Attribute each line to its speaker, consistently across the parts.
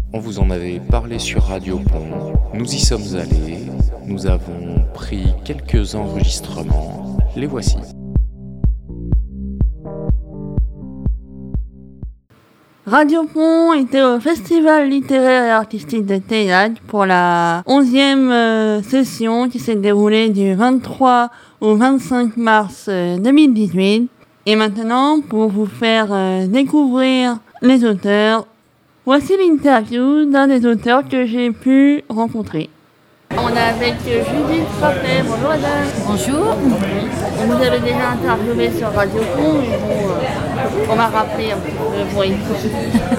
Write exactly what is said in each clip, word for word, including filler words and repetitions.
Speaker 1: On vous en avait parlé sur Radio Pont, nous y sommes allés, nous avons pris quelques enregistrements, les voici.
Speaker 2: Radio Pont était au Festival littéraire et artistique de Théâtre pour la onzième euh, session qui s'est déroulée du vingt-trois au vingt-cinq mars euh, deux mille dix-huit. Et maintenant, pour vous faire euh, découvrir les auteurs, voici l'interview d'un des auteurs que j'ai pu rencontrer. On est avec Judith Frappet. Bonjour madame.
Speaker 3: Bonjour.
Speaker 2: Vous avez déjà interviewé sur Radio Pont, mais bon, euh, on m'a rappelé un petit peu pour écouter.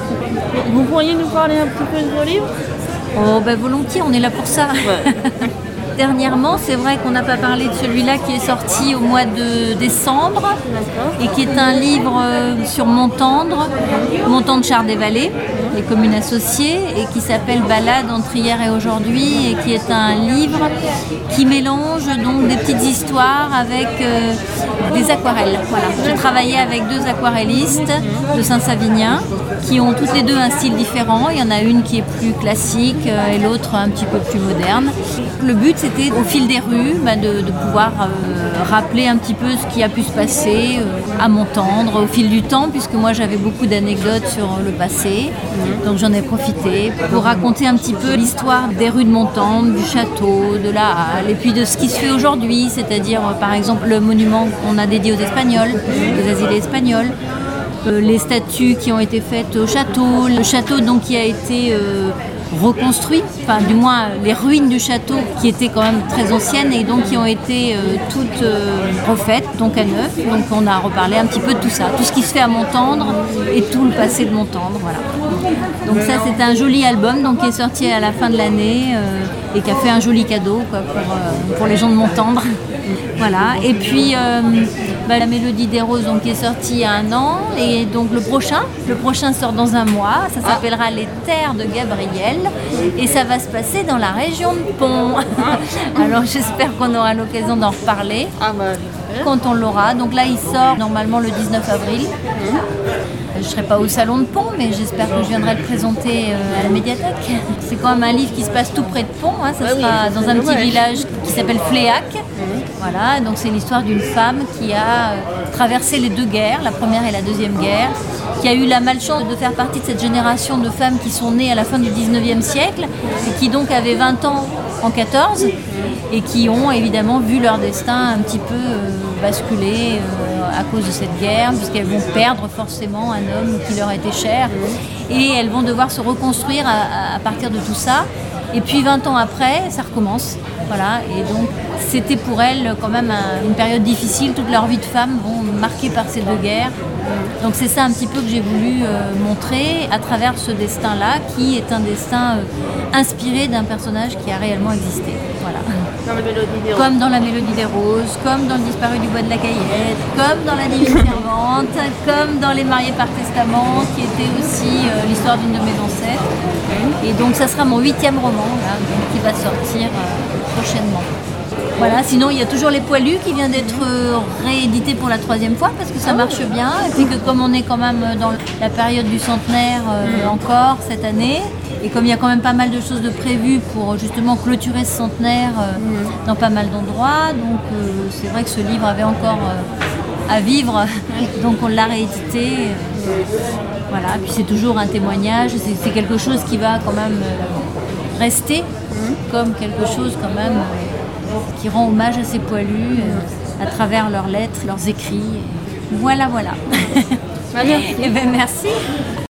Speaker 2: Vous pourriez nous parler un petit peu de vos livres ?
Speaker 3: Oh ben volontiers, on est là pour ça.
Speaker 2: Ouais.
Speaker 3: Dernièrement, c'est vrai qu'on n'a pas parlé de celui-là qui est sorti au mois de décembre.
Speaker 2: D'accord.
Speaker 3: Et qui est un livre sur Montendre, Montendre Char-des-Vallées, les communes associées, et qui s'appelle Balade entre hier et aujourd'hui, et qui est un livre qui mélange donc des petites histoires avec euh, des aquarelles. Voilà. J'ai travaillé avec deux aquarellistes de Saint-Savinien qui ont toutes les deux un style différent. Il y en a une qui est plus classique euh, et l'autre un petit peu plus moderne. Le but, c'était au fil des rues bah, de, de pouvoir euh, rappeler un petit peu ce qui a pu se passer euh, à Montendre au fil du temps, puisque moi j'avais beaucoup d'anecdotes sur le passé, mmh. donc j'en ai profité pour raconter un petit peu l'histoire des rues de Montendre, du château, de la halle, et puis de ce qui se fait aujourd'hui, c'est-à-dire euh, par exemple le monument qu'on a dédié aux Espagnols, aux asilés espagnols, euh, les statues qui ont été faites au château, le château donc qui a été euh, reconstruit, enfin du moins les ruines du château qui étaient quand même très anciennes et donc qui ont été euh, toutes euh, refaites, donc à neuf. Donc on a reparlé un petit peu de tout ça, tout ce qui se fait à Montendre et tout le passé de Montendre, voilà. Donc ça c'est un joli album donc, qui est sorti à la fin de l'année euh, et qui a fait un joli cadeau quoi, pour, euh, pour les gens de Montendre. Voilà. Et puis euh, bah, La Mélodie des Roses donc, qui est sortie il y a un an et donc le prochain, le prochain sort dans un mois, ça s'appellera ah. Les Terres de Gabriel et ça va se passer dans la région de Pont. Alors j'espère qu'on aura l'occasion d'en reparler
Speaker 2: Ah bah,
Speaker 3: quand on l'aura. Donc là il sort normalement le dix-neuf avril. Mmh. Je ne serai pas au salon de Pont, mais j'espère que je viendrai le présenter à la médiathèque. C'est quand même un livre qui se passe tout près de Pont. Hein. Ça ouais, sera oui, dans un dommage. Petit village qui s'appelle Fléac. Mmh. Voilà, donc c'est l'histoire d'une femme qui a traversé les deux guerres, la première et la deuxième guerre, qui a eu la malchance de faire partie de cette génération de femmes qui sont nées à la fin du dix-neuvième siècle et qui donc avaient vingt ans en quatorze et qui ont évidemment vu leur destin un petit peu euh, basculer euh, à cause de cette guerre, puisqu'elles vont perdre forcément un homme qui leur était cher et elles vont devoir se reconstruire à, à partir de tout ça. Et puis vingt ans après, ça recommence. Voilà. Et donc c'était pour elles quand même un, une période difficile. Toute leur vie de femme vont marquée par ces deux guerres. Donc c'est ça un petit peu que j'ai voulu euh, montrer à travers ce destin-là, qui est un destin euh, inspiré d'un personnage qui a réellement existé. Voilà.
Speaker 2: Dans la Mélodie des Roses.
Speaker 3: Comme dans La Mélodie des Roses, comme dans Le Disparu du Bois de la Caillette, comme dans La Divine Servante, comme dans Les Mariés par Testament, qui était aussi euh, l'histoire d'une de mes ancêtres. Et donc ça sera mon huitième roman là, donc, qui va sortir euh, prochainement. Voilà, sinon il y a toujours Les Poilus qui vient d'être réédité pour la troisième fois parce que ça marche bien et puis que comme on est quand même dans la période du centenaire euh, encore cette année et comme il y a quand même pas mal de choses de prévues pour justement clôturer ce centenaire euh, dans pas mal d'endroits, donc euh, c'est vrai que ce livre avait encore euh, à vivre, donc on l'a réédité. Euh, voilà, puis c'est toujours un témoignage, c'est, c'est quelque chose qui va quand même euh, rester comme quelque chose quand même euh, qui rend hommage à ces poilus euh, à travers leurs lettres, leurs écrits. Voilà, voilà.
Speaker 2: Merci.
Speaker 3: Et ben merci.